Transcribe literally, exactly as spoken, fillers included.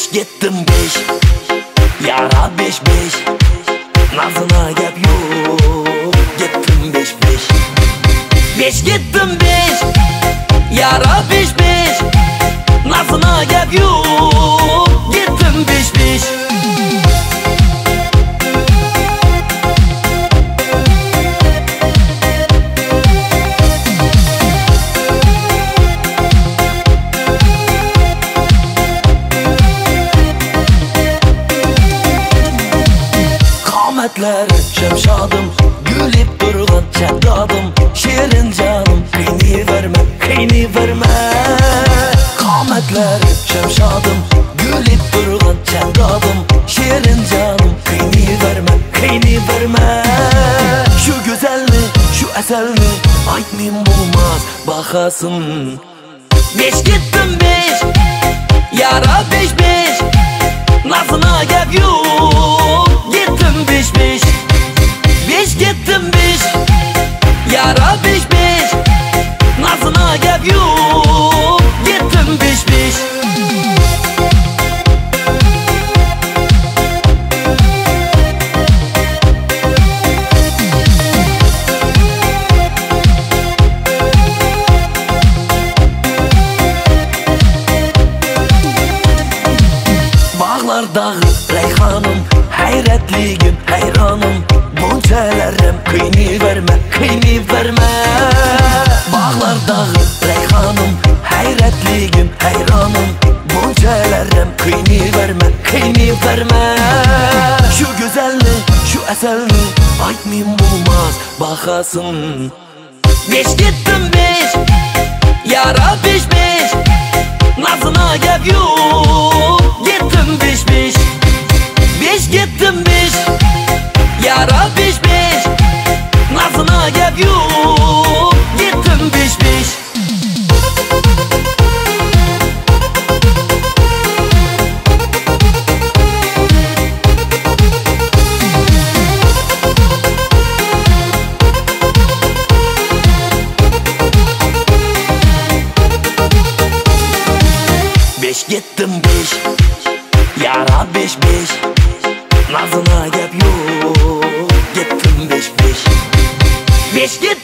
Beş gittim beş, yara beş beş, nazına gap yok. Gittim beş beş, beş gittim beş, yara beş beş, nazına gap yok. Gittim beş beş. Şemşadım, gülüp durgan şeddadım, şirin canım, kıyni verme, kıyni verme. Kametler şemşadım, gülüp durgan şeddadım, şirin canım, kıyni verme, kıyni verme. Şu güzelni, şu eselni, aytmayayım bulmaz bakasın. Beş gittim beş, yara beş beş, nazına gap yok. Gittim beş beş, beş gittim beş, yara beş beş, nazına gap yok. Gittim beş beş. Bağlardağı reyhanım, hayretligim, hayranım, bunçelerim, kıyni verme, kıyni verme. Bağlardağı reyhanım, hayretligim, hayranım, bunçelerim, kıyni verme, kıyni verme. Şu güzelni, şu eselni, aytmayayım bulmaz bakasın. Beş gittim beş, yara beş beş, nazına gap yok. Gittim beş beş, beş gittim beş, yara beş beş, nazına gap yok. Gittim beş beş. Beş gittim beş, yara beş beş, nazına gap yok. Gittim beş beş, beş gittim